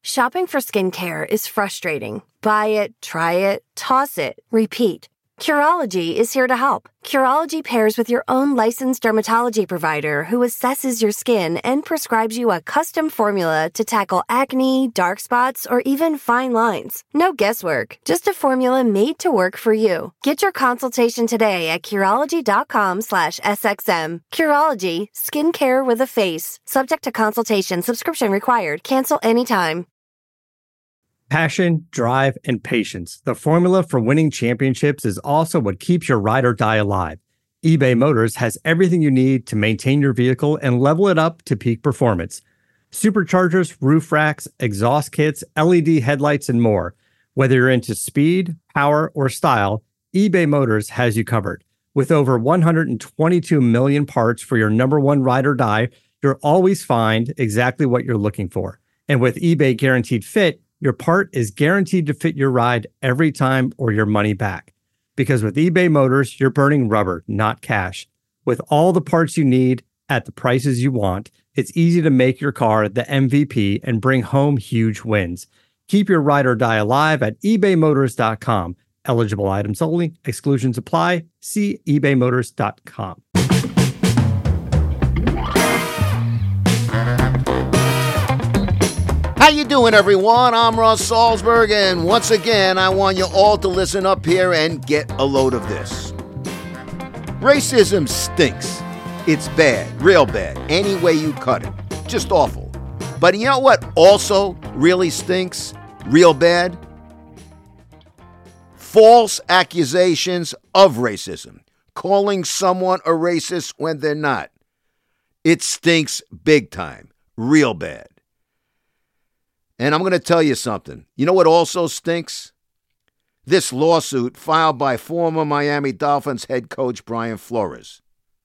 Shopping for skincare is frustrating. Buy it, try it, toss it, repeat. Curology is here to help. Curology pairs with your own licensed dermatology provider who assesses your skin and prescribes you a custom formula to tackle acne, dark spots, or even fine lines. No guesswork, just a formula made to work for you. Get your consultation today at Curology.com/SXM. Curology, skincare with a face. Subject to consultation, subscription required. Cancel anytime. Passion, drive, and patience. The formula for winning championships is also what keeps your ride or die alive. eBay Motors has everything you need to maintain your vehicle and level it up to peak performance. Superchargers, roof racks, exhaust kits, LED headlights, and more. Whether you're into speed, power, or style, eBay Motors has you covered. With over 122 million parts for your number one ride or die, you'll always find exactly what you're looking for. And with eBay Guaranteed Fit, your part is guaranteed to fit your ride every time or your money back. Because with eBay Motors, you're burning rubber, not cash. With all the parts you need at the prices you want, it's easy to make your car the MVP and bring home huge wins. Keep your ride or die alive at ebaymotors.com. Eligible items only. Exclusions apply. See ebaymotors.com. How you doing, everyone? I'm Russ Salzberg, and once again, I want you all to listen up here and get a load of this. Racism stinks. It's bad, real bad, any way you cut it. Just awful. But you know what also really stinks, real bad? False accusations of racism. Calling someone a racist when they're not. It stinks big time, real bad. And I'm going to tell you something. You know what also stinks? This lawsuit filed by former Miami Dolphins head coach Brian Flores.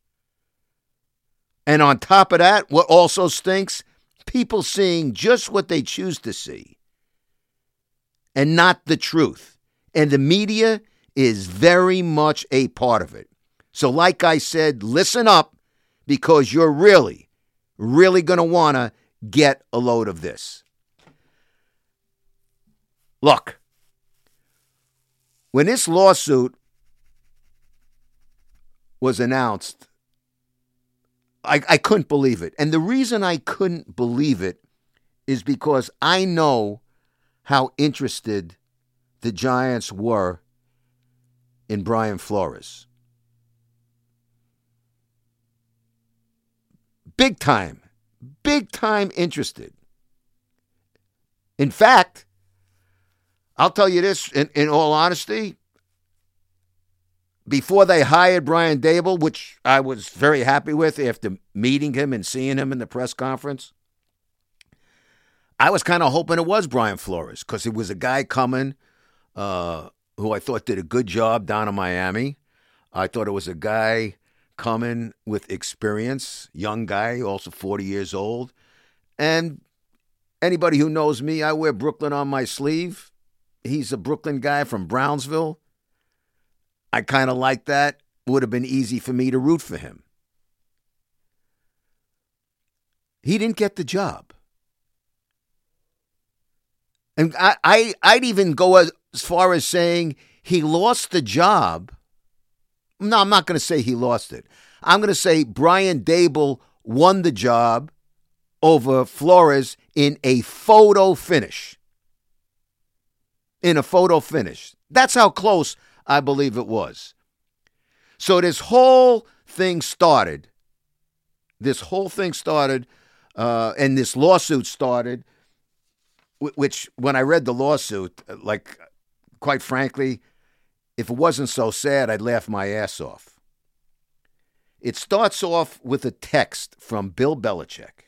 And on top of that, what also stinks? People seeing just what they choose to see and not the truth. And the media is very much a part of it. So like I said, listen up, because you're really going to want to get a load of this. Look, when this lawsuit was announced, I couldn't believe it. And the reason I couldn't believe it is because I know how interested the Giants were in Brian Flores. Big time interested. In fact, I'll tell you this, in all honesty, before they hired Brian Daboll, which I was very happy with after meeting him and seeing him in the press conference, I was kind of hoping it was Brian Flores, because it was a guy coming who I thought did a good job down in Miami. I thought it was a guy coming with experience, young guy, also 40 years old. And anybody who knows me, I wear Brooklyn on my sleeve. He's a Brooklyn guy from Brownsville. I kind of like that. Would have been easy for me to root for him. He didn't get the job. And I'd even go as far as saying he lost the job. No, I'm not going to say he lost it. I'm going to say Brian Daboll won the job over Flores in a photo finish. That's how close I believe it was. So this whole thing started, and this lawsuit started, which when I read the lawsuit, like, quite frankly, if it wasn't so sad, I'd laugh my ass off. It starts off with a text from Bill Belichick.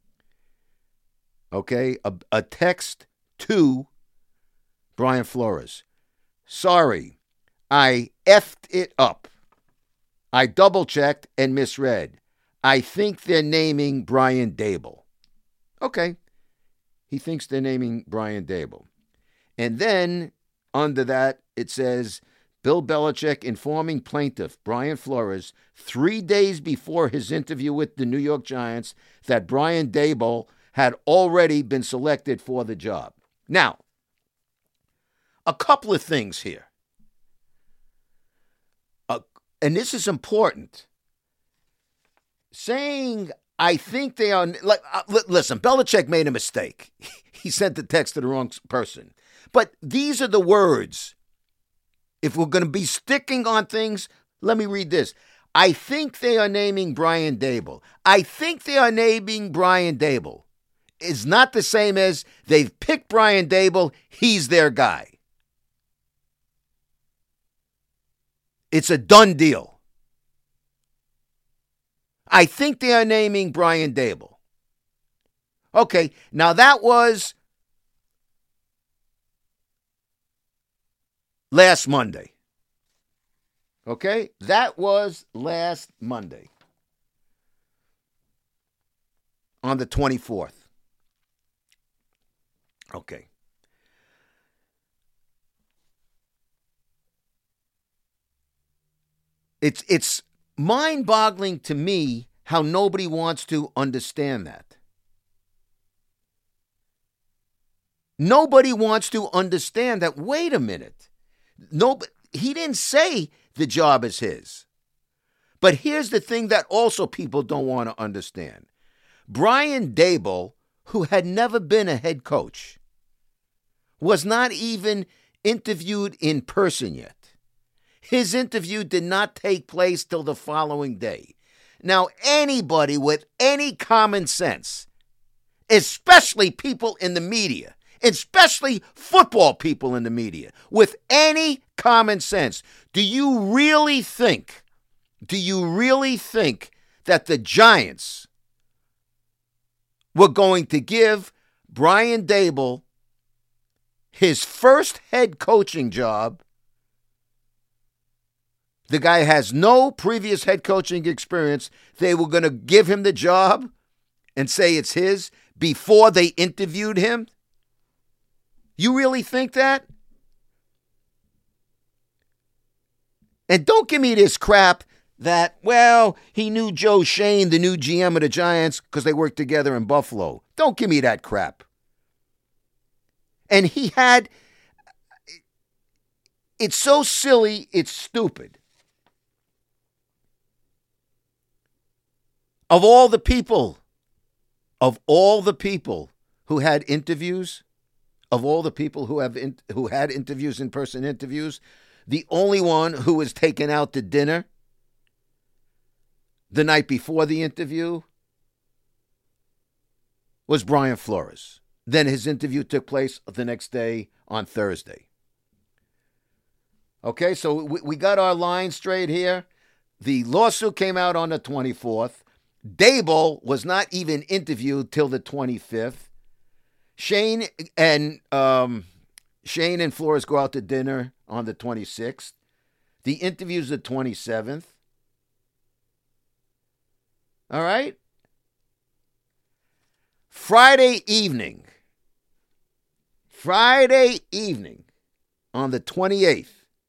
Okay, a text to Brian Flores. Sorry, I effed it up. I double-checked and misread. I think they're naming Brian Daboll. Okay. He thinks they're naming Brian Daboll. And then under that, it says, Bill Belichick informing plaintiff Brian Flores 3 days before his interview with the New York Giants that Brian Daboll had already been selected for the job. Now, a couple of things here. And this is important. Saying, I think they are, listen, Belichick made a mistake. He sent the text to the wrong person. But these are the words. If we're going to be sticking on things, let me read this. I think they are naming Brian Daboll. I think they are naming Brian Daboll. Is not the same as they've picked Brian Daboll, he's their guy. It's a done deal. I think they are naming Brian Daboll. Okay, now that was last Monday. Okay, that was last Monday on the 24th. Okay. It's mind-boggling to me how nobody wants to understand that. Nobody wants to understand that, wait a minute. He didn't say the job is his. But here's the thing that also people don't want to understand. Brian Daboll, who had never been a head coach, was not even interviewed in person yet. His interview did not take place till the following day. Now, anybody with any common sense, especially people in the media, especially football people in the media, with any common sense, do you really think that the Giants were going to give Brian Daboll his first head coaching job? The guy has no previous head coaching experience. They were going to give him the job and say it's his before they interviewed him? You really think that? And don't give me this crap that, well, he knew Joe Schoen, the new GM of the Giants, because they worked together in Buffalo. Don't give me that crap. And he had, it's so silly, it's stupid. Of all the people who had interviews, who had interviews, in-person interviews, the only one who was taken out to dinner the night before the interview was Brian Flores. Then his interview took place the next day on Thursday. Okay, so we got our line straight here. The lawsuit came out on the 24th. Daboll was not even interviewed till the 25th. Shane and Flores go out to dinner on the 26th. The interview's the 27th. All right? Friday evening on the 28th,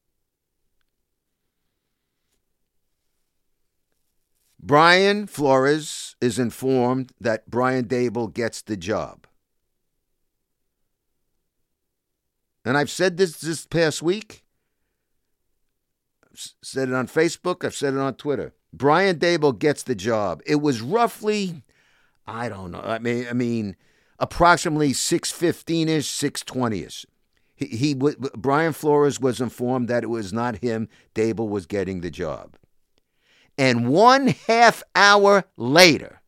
Brian Flores is informed that Brian Daboll gets the job. And I've said this past week. I've said it on Facebook. I've said it on Twitter. Brian Daboll gets the job. It was roughly, I don't know, I mean, approximately 6:15-ish, 6:20-ish. Brian Flores was informed that it was not him. Daboll was getting the job. And 1/2 hour later,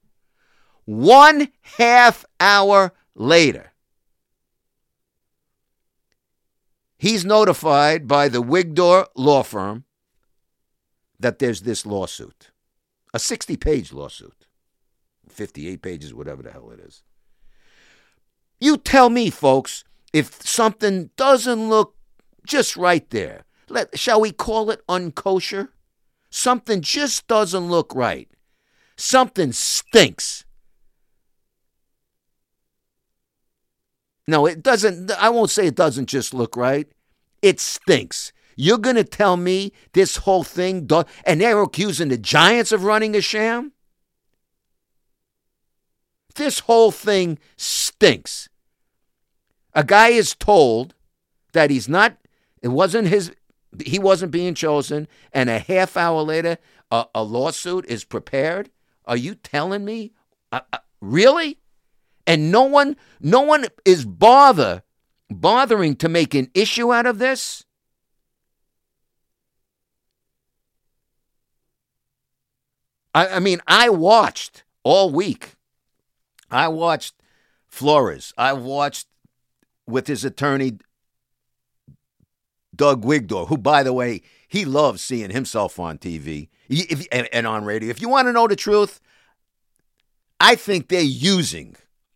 he's notified by the Wigdor law firm that there's this lawsuit, a 60-page lawsuit, 58 pages, whatever the hell it is. You tell me, folks, if something doesn't look just right there, shall we call it unkosher? Something just doesn't look right. Something stinks. No, it doesn't. I won't say it doesn't just look right. It stinks. You're going to tell me this whole thing, and they're accusing the Giants of running a sham? this whole thing stinks. A guy is told that he wasn't being chosen, and a half hour later, a lawsuit is prepared. Are you telling me? Really? And no one is bothering to make an issue out of this? I mean, I watched all week. I watched Flores. I watched with his attorney, Doug Wigdor, who, by the way, he loves seeing himself on TV and on radio. If you want to know the truth, I think they're using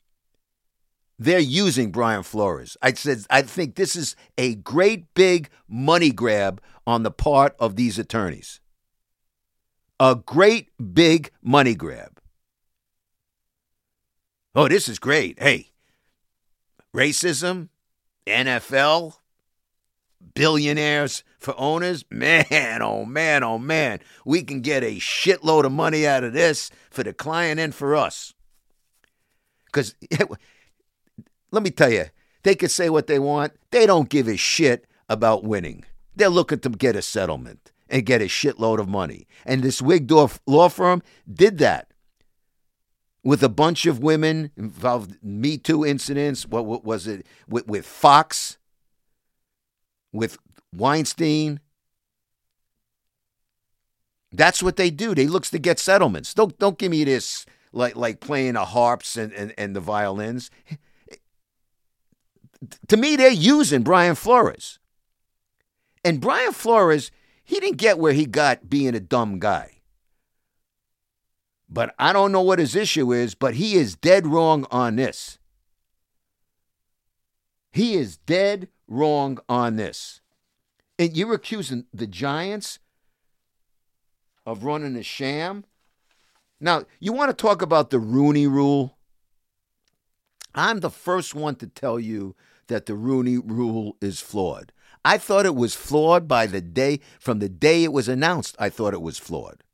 Brian Flores. I think this is a great big money grab on the part of these attorneys. A great big money grab. Oh, this is great. Hey, racism, NFL, billionaires for owners. Man, oh man, oh man. We can get a shitload of money out of this for the client and for us. Because let me tell you, they can say what they want. They don't give a shit about winning. They're looking to get a settlement and get a shitload of money. And this Wigdorf law firm did that with a bunch of women involved in Me Too incidents. What was it? With Fox, with Weinstein. That's what they do. They look to get settlements. Don't give me this like playing the harps and the violins. To me, they're using Brian Flores. And Brian Flores, he didn't get where he got being a dumb guy. But I don't know what his issue is, but he is dead wrong on this. He is dead wrong on this. And you're accusing the Giants of running a sham? Now, you want to talk about the Rooney Rule? I'm the first one to tell you that the Rooney Rule is flawed. I thought it was flawed from the day it was announced. I thought it was flawed.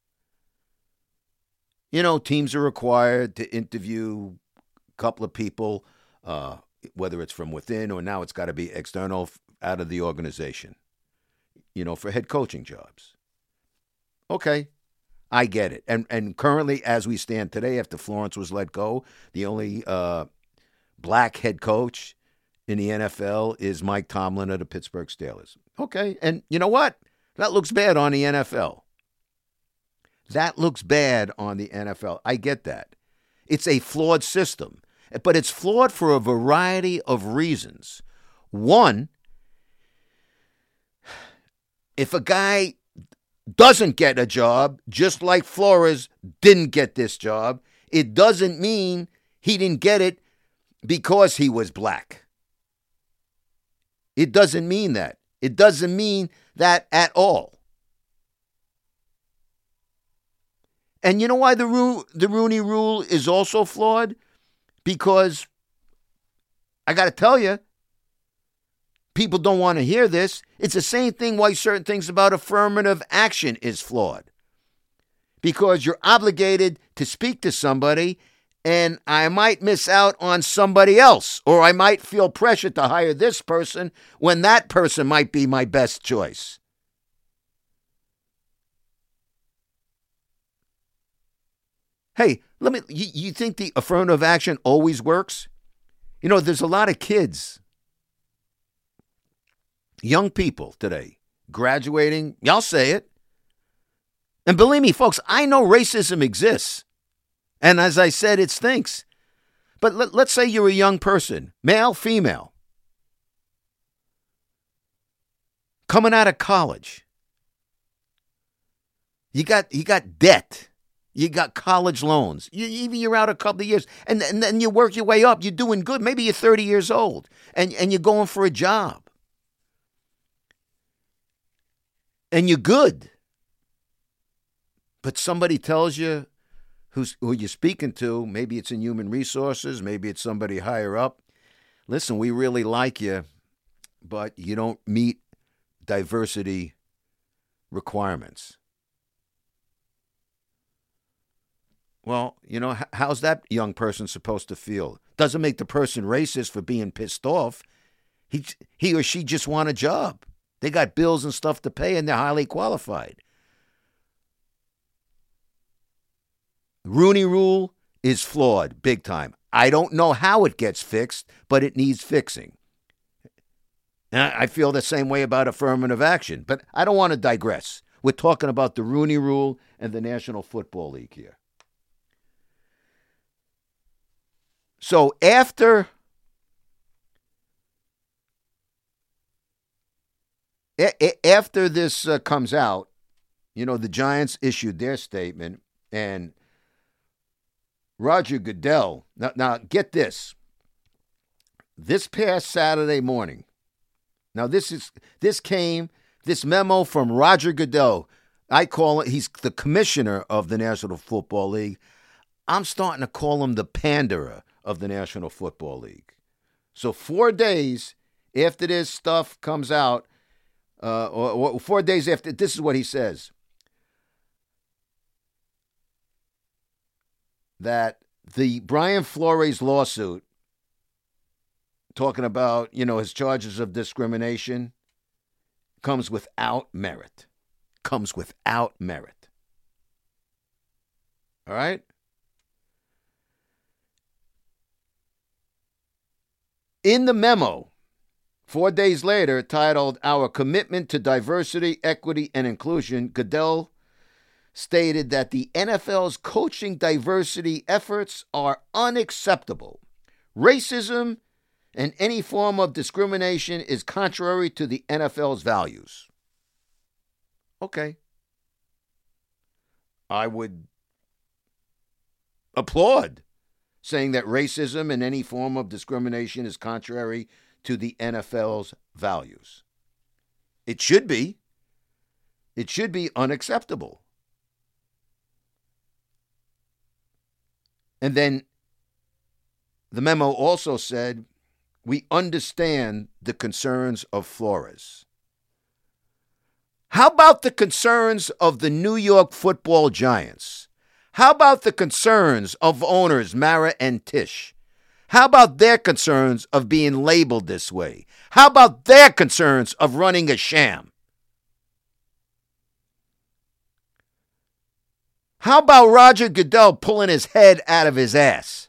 You know, teams are required to interview a couple of people, whether it's from within or now it's got to be external out of the organization, for head coaching jobs. Okay, I get it. And currently, as we stand today, after Florence was let go, the only black head coach in the NFL is Mike Tomlin of the Pittsburgh Steelers. Okay, and you know what? That looks bad on the NFL. That looks bad on the NFL. I get that. It's a flawed system, but it's flawed for a variety of reasons. One, if a guy doesn't get a job, just like Flores didn't get this job, it doesn't mean he didn't get it because he was black. It doesn't mean that. It doesn't mean that at all. And you know why the Rooney Rule is also flawed? Because, I got to tell you, people don't want to hear this. It's the same thing why certain things about affirmative action is flawed. Because you're obligated to speak to somebody, and I might miss out on somebody else, or I might feel pressure to hire this person when that person might be my best choice. Hey, you think the affirmative action always works? There's a lot of kids, young people today, graduating, y'all say it. And believe me, folks, I know racism exists. And as I said, it stinks. But let's say you're a young person, male, female, coming out of college. You got debt. You got college loans. You're out a couple of years. And then you work your way up. You're doing good. Maybe you're 30 years old. And you're going for a job. And you're good. But somebody tells you who you're speaking to, maybe it's in human resources, maybe it's somebody higher up. Listen, we really like you, but you don't meet diversity requirements. Well, how's that young person supposed to feel? Doesn't make the person racist for being pissed off. He or she just want a job. They got bills and stuff to pay, and they're highly qualified. Rooney Rule is flawed, big time. I don't know how it gets fixed, but it needs fixing. And I feel the same way about affirmative action, but I don't want to digress. We're talking about the Rooney Rule and the National Football League here. So after this comes out, the Giants issued their statement, and Roger Goodell, now get this. This past Saturday morning, now this memo from Roger Goodell, I call it, he's the commissioner of the National Football League. I'm starting to call him the panderer of the National Football League. So 4 days after this stuff comes out, or 4 days after, this is what he says. That the Brian Flores lawsuit, talking about, his charges of discrimination, comes without merit. Comes without merit. All right? In the memo, 4 days later, titled Our Commitment to Diversity, Equity, and Inclusion, Goodell stated that the NFL's coaching diversity efforts are unacceptable. Racism and any form of discrimination is contrary to the NFL's values. Okay. I would applaud saying that racism and any form of discrimination is contrary to the NFL's values. It should be. It should be unacceptable. And then the memo also said, we understand the concerns of Flores. How about the concerns of the New York Football Giants? How about the concerns of owners Mara and Tisch? How about their concerns of being labeled this way? How about their concerns of running a sham? How about Roger Goodell pulling his head out of his ass?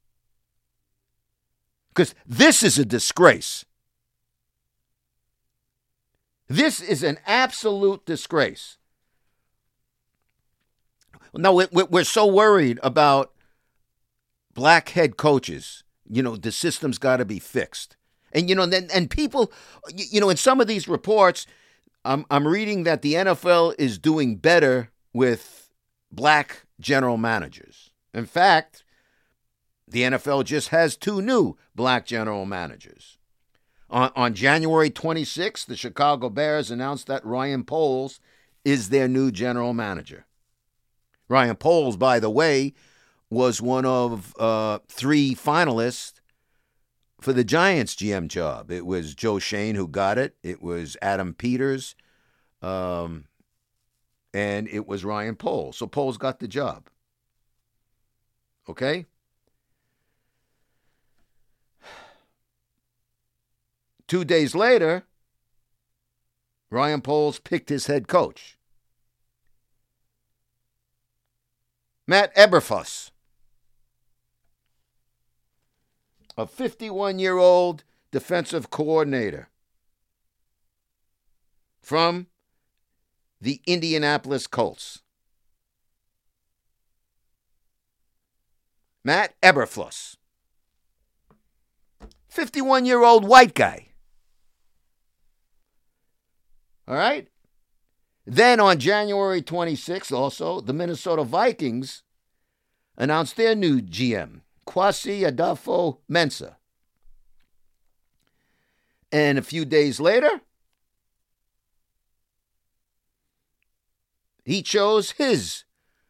Because this is a disgrace. This is an absolute disgrace. Now, we're so worried about black head coaches. The system's got to be fixed. And, and people, in some of these reports, I'm reading that the NFL is doing better with black general managers. In fact, the NFL just has 2 new black general managers. On January 26th, the Chicago Bears announced that Ryan Poles is their new general manager. Ryan Poles, by the way, was one of 3 finalists for the Giants GM job. It was Joe Schoen who got it. It was Adam Peters. And it was Ryan Poles. So Poles got the job. Okay? 2 days later, Ryan Poles picked his head coach. Matt Eberflus, a 51-year-old defensive coordinator from the Indianapolis Colts. Matt Eberflus, 51-year-old white guy. All right? Then on January 26th, also, the Minnesota Vikings announced their new GM, Kwesi Adolfo-Mensah. And a few days later, he chose his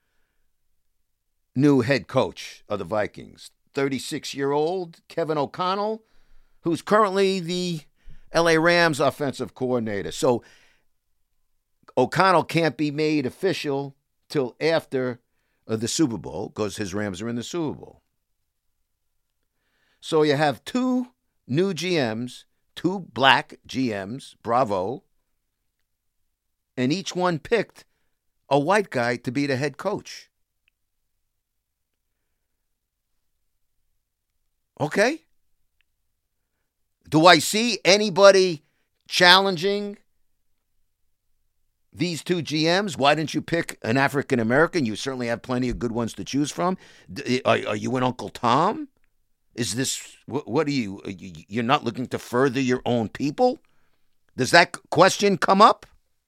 new head coach of the Vikings, 36-year-old Kevin O'Connell, who's currently the LA Rams offensive coordinator. So O'Connell can't be made official till after of the Super Bowl because his Rams are in the Super Bowl. So you have two new GMs, two black GMs, bravo, and each one picked a white guy to be the head coach. Okay? Do I see anybody challenging these two GMs? Why didn't you pick an African American? You certainly have plenty of good ones to choose from. Are you an Uncle Tom? Is this, what are you, you're not looking to further your own people? Does that question come up?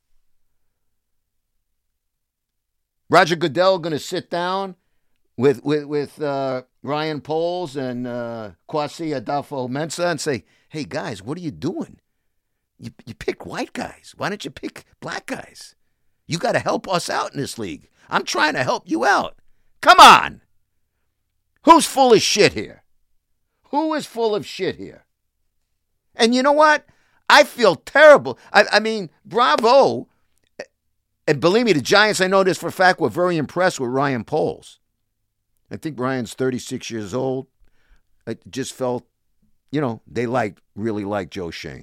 Roger Goodell going to sit down with Ryan Poles and Kwasi Adolfo-Mensah and say, hey, guys, what are you doing? You pick white guys. Why don't you pick black guys? You got to help us out in this league. I'm trying to help you out. Come on. Who's full of shit here? Who is full of shit here? And you know what? I feel terrible. I mean, bravo. And believe me, the Giants, I know this for a fact, were very impressed with Ryan Poles. I think Ryan's 36 years old. I just felt, they really like Joe Schoen.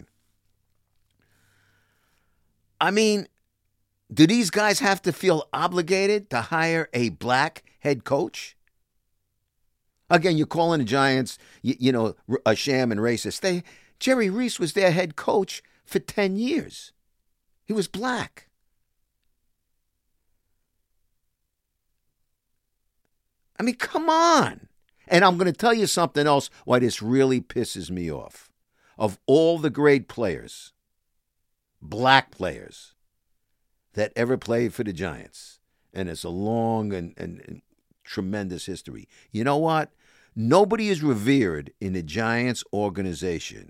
I mean, do these guys have to feel obligated to hire a black head coach? Again, you're calling the Giants, a sham and racist. Jerry Reese was their head coach for 10 years. He was black. I mean, come on. And I'm going to tell you something else why this really pisses me off. Of all the great players, black players, that ever played for the Giants, and it's a long and tremendous history, you know what? Nobody is revered in the Giants organization.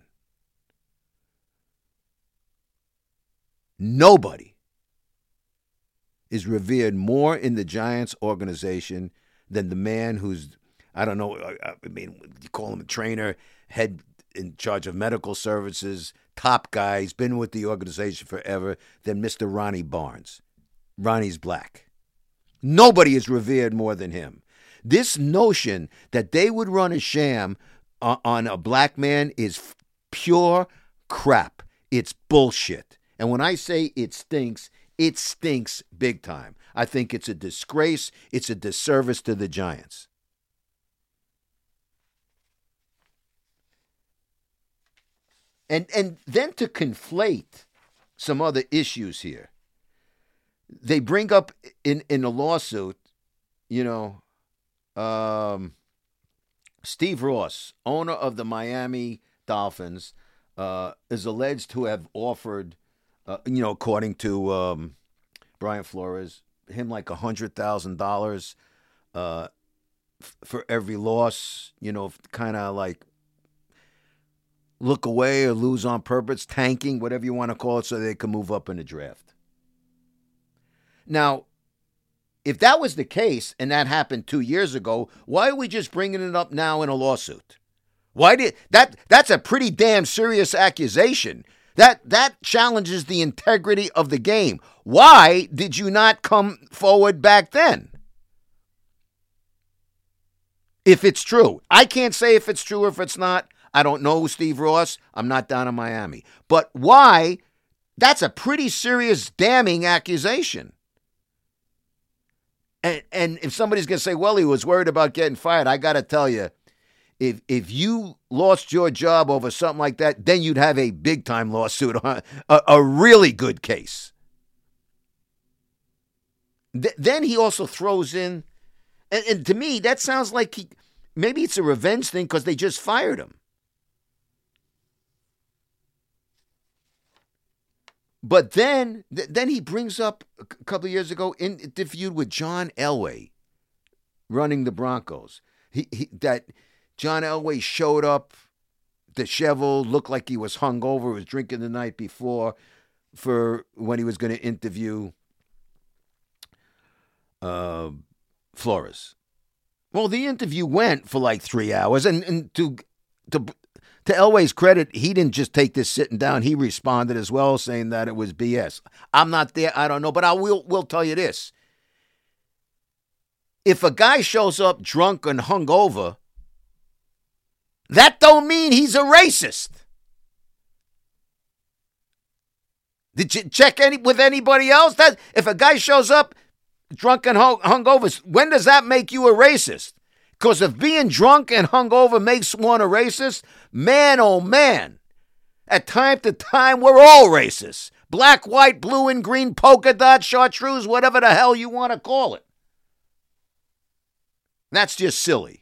Nobody is revered more in the Giants organization than the man who's, I don't know, I mean, you call him a trainer, head in charge of medical services, top guy, he's been with the organization forever, than Mr. Ronnie Barnes. Ronnie's black. Nobody is revered more than him. This notion that they would run a sham on a black man is pure crap. It's bullshit. And when I say it stinks big time. I think it's a disgrace. It's a disservice to the Giants. And then to conflate some other issues here. They bring up in a lawsuit, Steve Ross, owner of the Miami Dolphins, is alleged to have offered, according to Brian Flores, him like $100,000 for every loss, kind of like look away or lose on purpose, tanking, whatever you want to call it, so they can move up in the draft. Now, if that was the case and that happened 2 years ago, why are we just bringing it up now in a lawsuit? That's a pretty damn serious accusation. That challenges the integrity of the game. Why did you not come forward back then? If it's true. I can't say if it's true or if it's not. I don't know Steve Ross. I'm not down in Miami. But why? That's a pretty serious, damning accusation. And if somebody's going to say, well, he was worried about getting fired, I got to tell you, if you lost your job over something like that, then you'd have a big-time lawsuit, a really good case. Then he also throws in, and to me, that sounds like maybe it's a revenge thing because they just fired him. But then he brings up a couple of years ago, interviewed with John Elway, running the Broncos. That John Elway showed up disheveled, looked like he was hungover, was drinking the night before for when he was going to interview Flores. Well, the interview went for like 3 hours, and to Elway's credit, he didn't just take this sitting down. He responded as well, saying that it was BS. I'm not there. I don't know, but we'll tell you this. if a guy shows up drunk and hungover, that don't mean he's a racist. Did you check with anybody else? That if a guy shows up drunk and hungover, when does that make you a racist? Because if being drunk and hungover makes one a racist, man, oh man, at time to time, we're all racist. Black, white, blue, and green, polka dot, chartreuse, whatever the hell you want to call it. That's just silly.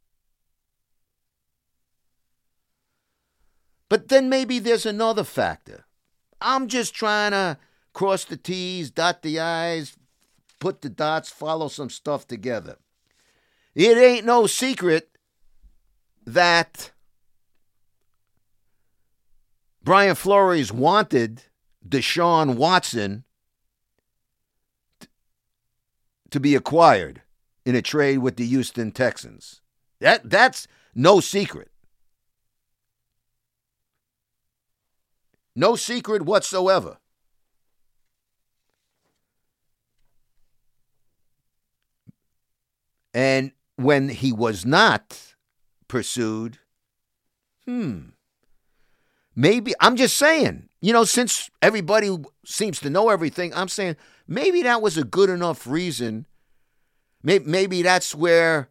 But then maybe there's another factor. I'm just trying to cross the T's, dot the I's, put the dots, follow some stuff together. It ain't no secret that Brian Flores wanted Deshaun Watson to be acquired in a trade with the Houston Texans. That's no secret. No secret whatsoever. And when he was not pursued, maybe, I'm just saying, since everybody seems to know everything, I'm saying maybe that was a good enough reason. Maybe that's where,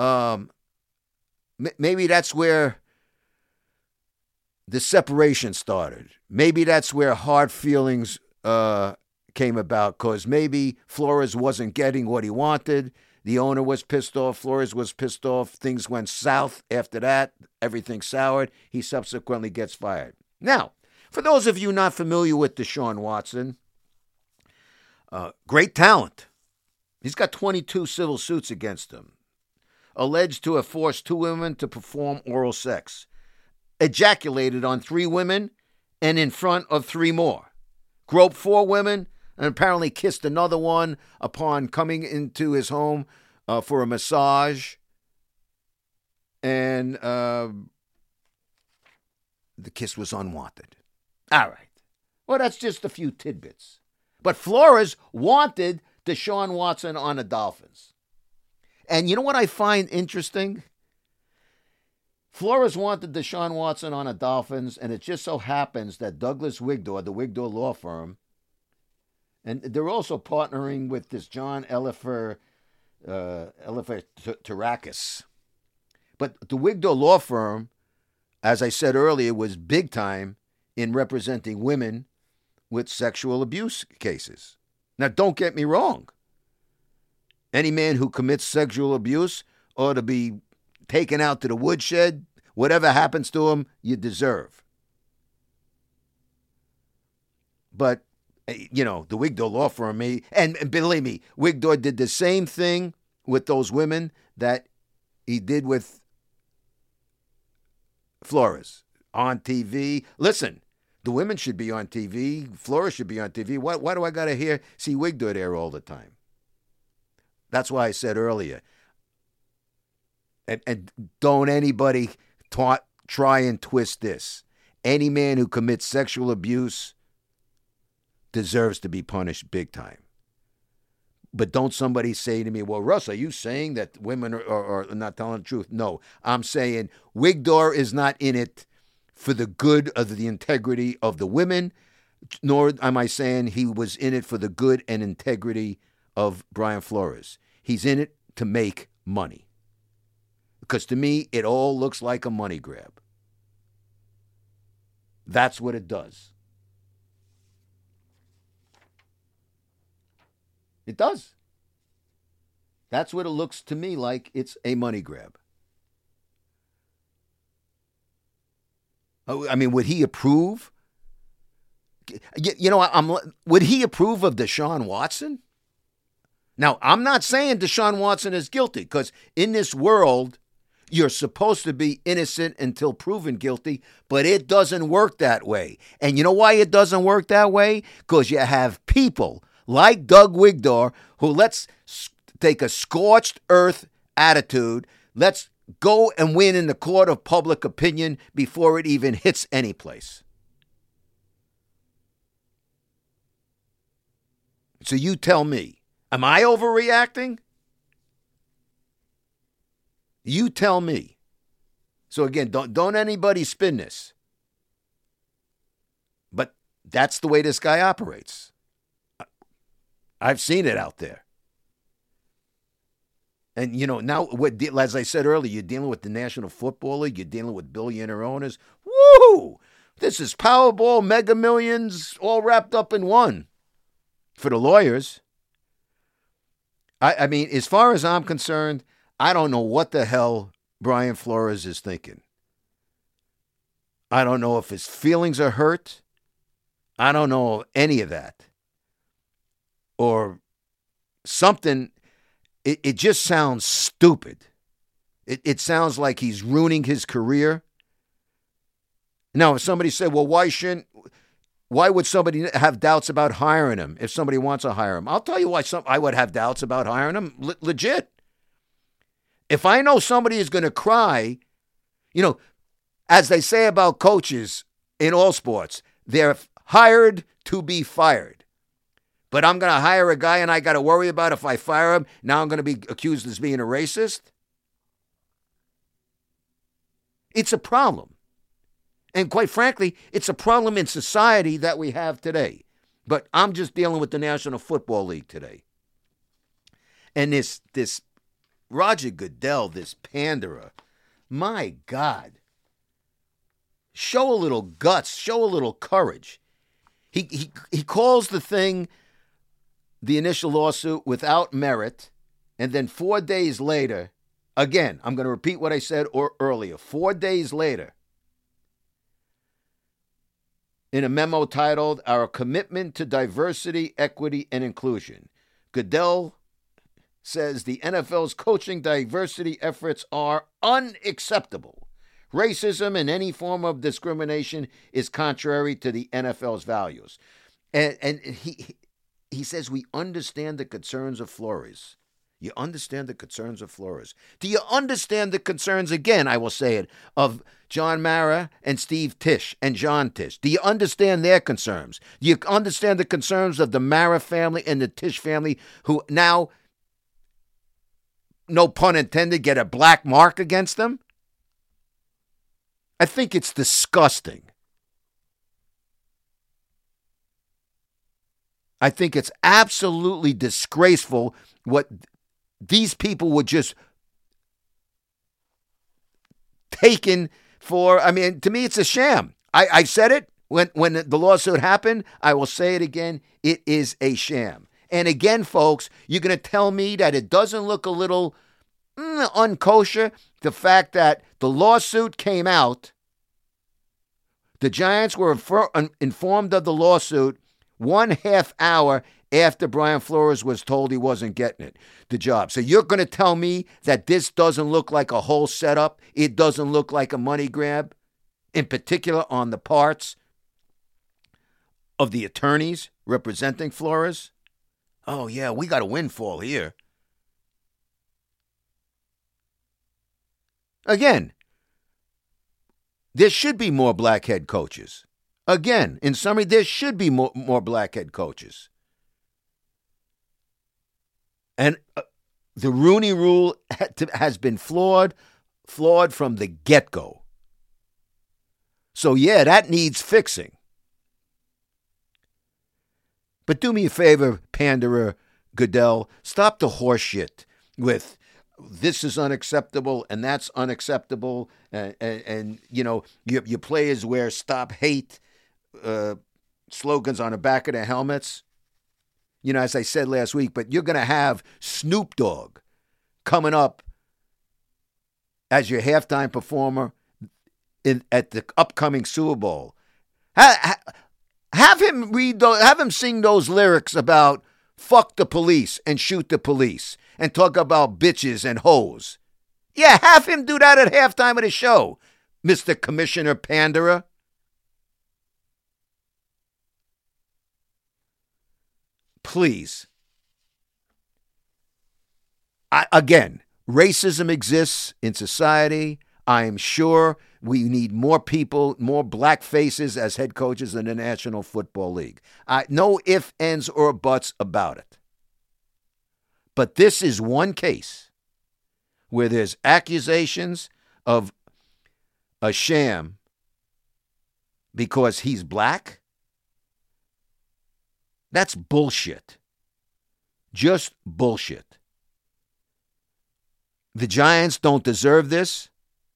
the separation started. Maybe that's where hard feelings came about, because maybe Flores wasn't getting what he wanted. The owner was pissed off. Flores was pissed off. Things went south after that. Everything soured. He subsequently gets fired. Now, for those of you not familiar with Deshaun Watson, great talent. He's got 22 civil suits against him, alleged to have forced 2 women to perform oral sex, ejaculated on 3 women and in front of 3 more, groped 4 women, and apparently kissed another one upon coming into his home for a massage. And the kiss was unwanted. All right. Well, that's just a few tidbits. But Flores wanted Deshaun Watson on the Dolphins. And you know what I find interesting? Flores wanted Deshaun Watson on the Dolphins, and it just so happens that Douglas Wigdor, the Wigdor law firm, and they're also partnering with this John Elifer Tarakis. But the Wigdor law firm, as I said earlier, was big time in representing women with sexual abuse cases. Now, don't get me wrong. Any man who commits sexual abuse ought to be taken out to the woodshed. Whatever happens to him, you deserve. But, the Wigdor law firm, and believe me, Wigdor did the same thing with those women that he did with Flores on TV. Listen, the women should be on TV. Flores should be on TV. Why do I got to see Wigdor there all the time? That's why I said earlier. And don't anybody try and twist this. Any man who commits sexual abuse deserves to be punished big time. But don't somebody say to me, well, Russ, are you saying that women are not telling the truth? No, I'm saying Wigdor is not in it for the good of the integrity of the women, nor am I saying he was in it for the good and integrity of Brian Flores. He's in it to make money. Because to me, it all looks like a money grab. That's what it does. It does. That's what it looks to me like. It's a money grab. I mean, would he approve? Would he approve of Deshaun Watson? Now, I'm not saying Deshaun Watson is guilty, because in this world, you're supposed to be innocent until proven guilty, but it doesn't work that way. And you know why it doesn't work that way? Because you have people like Doug Wigdor who let's take a scorched earth attitude. Let's go and win in the court of public opinion before it even hits any place. So you tell me, am I overreacting? You tell me. So again, don't anybody spin this. But that's the way this guy operates. I've seen it out there. And, now, as I said earlier, you're dealing with the National Football League. You're dealing with billionaire owners. Woo! This is Powerball, Mega Millions, all wrapped up in one for the lawyers. I mean, as far as I'm concerned, I don't know what the hell Brian Flores is thinking. I don't know if his feelings are hurt. I don't know any of that. Or something. It just sounds stupid. It sounds like he's ruining his career. Now, if somebody said, well, why would somebody have doubts about hiring him if somebody wants to hire him? I'll tell you why I would have doubts about hiring him. Legit. If I know somebody is going to cry, as they say about coaches in all sports, they're hired to be fired. But I'm going to hire a guy and I got to worry about if I fire him, now I'm going to be accused as being a racist? It's a problem. And quite frankly, it's a problem in society that we have today. But I'm just dealing with the National Football League today. And this Roger Goodell, this panderer, my God, show a little guts, show a little courage. He calls the thing, the initial lawsuit, without merit, and then 4 days later, again, I'm going to repeat what I said earlier, 4 days later, in a memo titled, Our Commitment to Diversity, Equity, and Inclusion, Goodell says the NFL's coaching diversity efforts are unacceptable. Racism and any form of discrimination is contrary to the NFL's values. And he says we understand the concerns of Flores. You understand the concerns of Flores. Do you understand the concerns, again, I will say it, of John Mara and Steve Tisch and John Tisch? Do you understand their concerns? Do you understand the concerns of the Mara family and the Tisch family who now, no pun intended, get a black mark against them? I think it's disgusting. I think it's absolutely disgraceful what these people were just taken for. I mean, to me, it's a sham. I said it when the lawsuit happened. I will say it again. It is a sham. And again, folks, you're going to tell me that it doesn't look a little unkosher? The fact that the lawsuit came out, the Giants were informed of the lawsuit 1/2 hour after Brian Flores was told he wasn't getting the job. So you're going to tell me that this doesn't look like a whole setup? It doesn't look like a money grab, in particular on the parts of the attorneys representing Flores? Oh, yeah, we got a windfall here. Again, there should be more black head coaches. Again, in summary, there should be more black head coaches. And the Rooney Rule has been flawed from the get-go. So, yeah, that needs fixing. But do me a favor, panderer Goodell, stop the horse shit with this is unacceptable and that's unacceptable. And you know, your players wear stop hate slogans on the back of their helmets. You know, as I said last week, but you're going to have Snoop Dogg coming up as your halftime performer at the upcoming Super Bowl. Have him sing those lyrics about fuck the police and shoot the police and talk about bitches and hoes. Yeah, have him do that at halftime of the show, Mr. Commissioner Panderer. Please. Again, racism exists in society. I am sure we need more people, more black faces as head coaches in the National Football League. No ifs, ands, or buts about it. But this is one case where there's accusations of a sham because he's black, that's bullshit. Just bullshit. The Giants don't deserve this.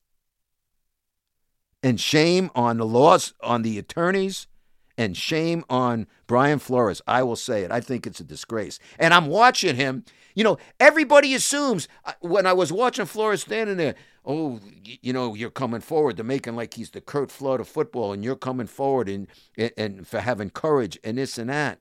And shame on the laws, on the attorneys, and shame on Brian Flores. I will say it. I think it's a disgrace. And I'm watching him. You know, everybody assumes, when I was watching Flores standing there, oh, you know, you're coming forward. They're making like he's the Kurt Flood of football, and you're coming forward and for having courage and this and that.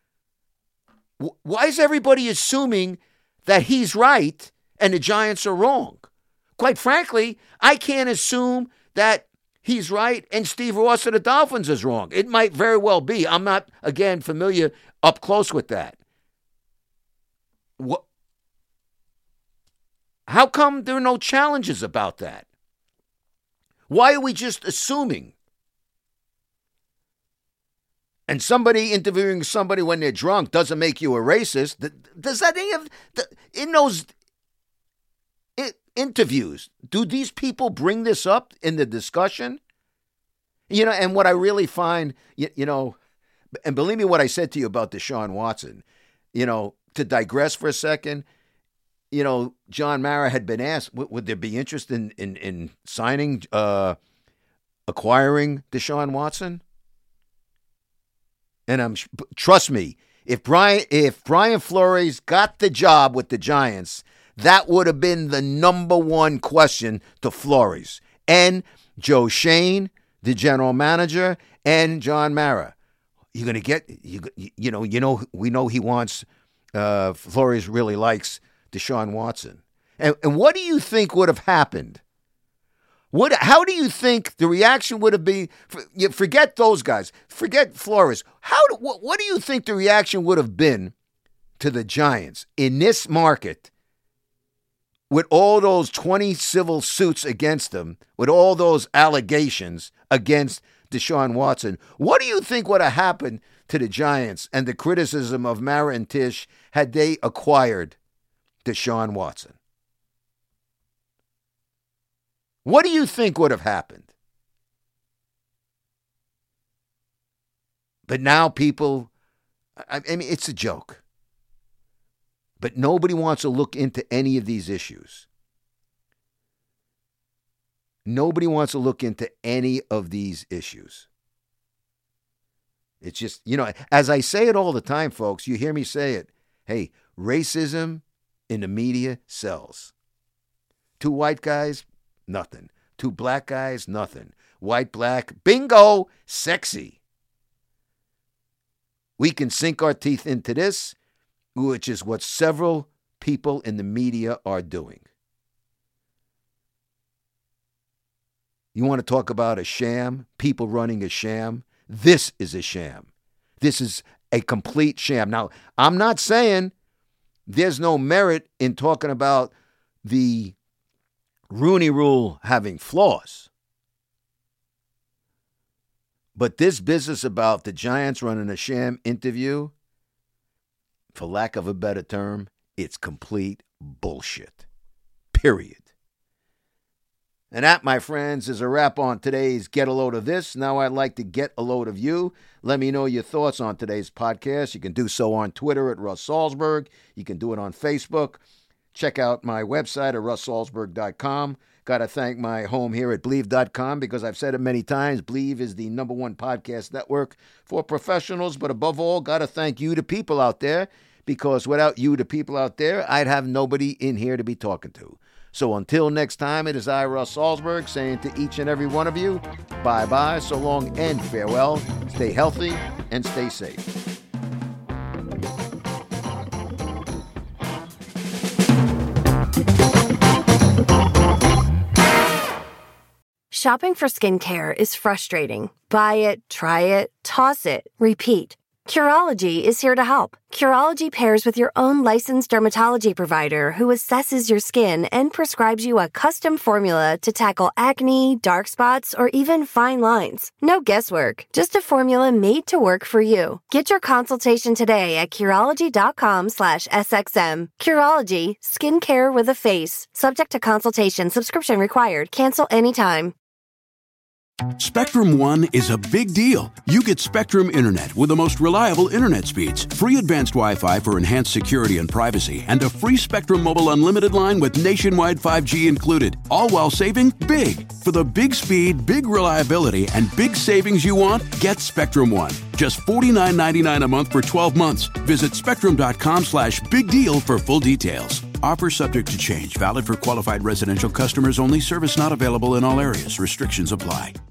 Why is everybody assuming that he's right and the Giants are wrong? Quite frankly, I can't assume that he's right and Steve Ross of the Dolphins is wrong. It might very well be. I'm not, again, familiar up close with that. How come there are no challenges about that? Why are we just assuming? And somebody interviewing somebody when they're drunk doesn't make you a racist. Does that any of in those interviews, do these people bring this up in the discussion? You know, and what I really find, you know, and believe me what I said to you about Deshaun Watson, you know, to digress for a second, you know, John Mara had been asked, would there be interest in signing, acquiring Deshaun Watson? And trust me, if Brian Flores got the job with the Giants, that would have been the number one question to Flores and Joe Schoen, the general manager, and John Mara. You're gonna get you know we know he wants Flores really likes Deshaun Watson, and what do you think would have happened? How do you think the reaction would have been? Forget those guys. Forget Flores. What do you think the reaction would have been to the Giants in this market with all those 20 civil suits against them, with all those allegations against Deshaun Watson? What do you think would have happened to the Giants and the criticism of Mara and Tisch had they acquired Deshaun Watson? What do you think would have happened? But now people, I mean, it's a joke. But nobody wants to look into any of these issues. Nobody wants to look into any of these issues. It's just, you know, as I say it all the time, folks, you hear me say it. Hey, racism in the media sells. 2 white guys, nothing. 2 black guys, nothing. White, black, bingo, sexy. We can sink our teeth into this, which is what several people in the media are doing. You want to talk about a sham? People running a sham? This is a sham. This is a complete sham. Now, I'm not saying there's no merit in talking about the Rooney Rule having flaws. But this business about the Giants running a sham interview, for lack of a better term, it's complete bullshit. Period. And that, my friends, is a wrap on today's Get a Load of This. Now I'd like to get a load of you. Let me know your thoughts on today's podcast. You can do so on Twitter at Russ Salzberg. You can do it on Facebook. Check out my website at russsalzberg.com. Got to thank my home here at Believe.com because I've said it many times. Believe is the #1 podcast network for professionals. But above all, got to thank you, the people out there, because without you, the people out there, I'd have nobody in here to be talking to. So until next time, it is I, Russ Salzberg, saying to each and every one of you, bye-bye, so long, and farewell. Stay healthy and stay safe. Shopping for skincare is frustrating. Buy it, try it, toss it, repeat. Curology is here to help. Curology pairs with your own licensed dermatology provider who assesses your skin and prescribes you a custom formula to tackle acne, dark spots, or even fine lines. No guesswork, just a formula made to work for you. Get your consultation today at Curology.com/SXM. Curology, skincare with a face. Subject to consultation, subscription required. Cancel anytime. Spectrum One is a big deal. You get Spectrum Internet with the most reliable internet speeds, free advanced Wi-Fi for enhanced security and privacy, and a free Spectrum Mobile Unlimited line with nationwide 5G included, all while saving big. For the big speed, big reliability, and big savings you want, get Spectrum One. Just $49.99 a month for 12 months. Visit spectrum.com/big deal for full details. Offer subject to change. Valid for qualified residential customers only. Service not available in all areas. Restrictions apply.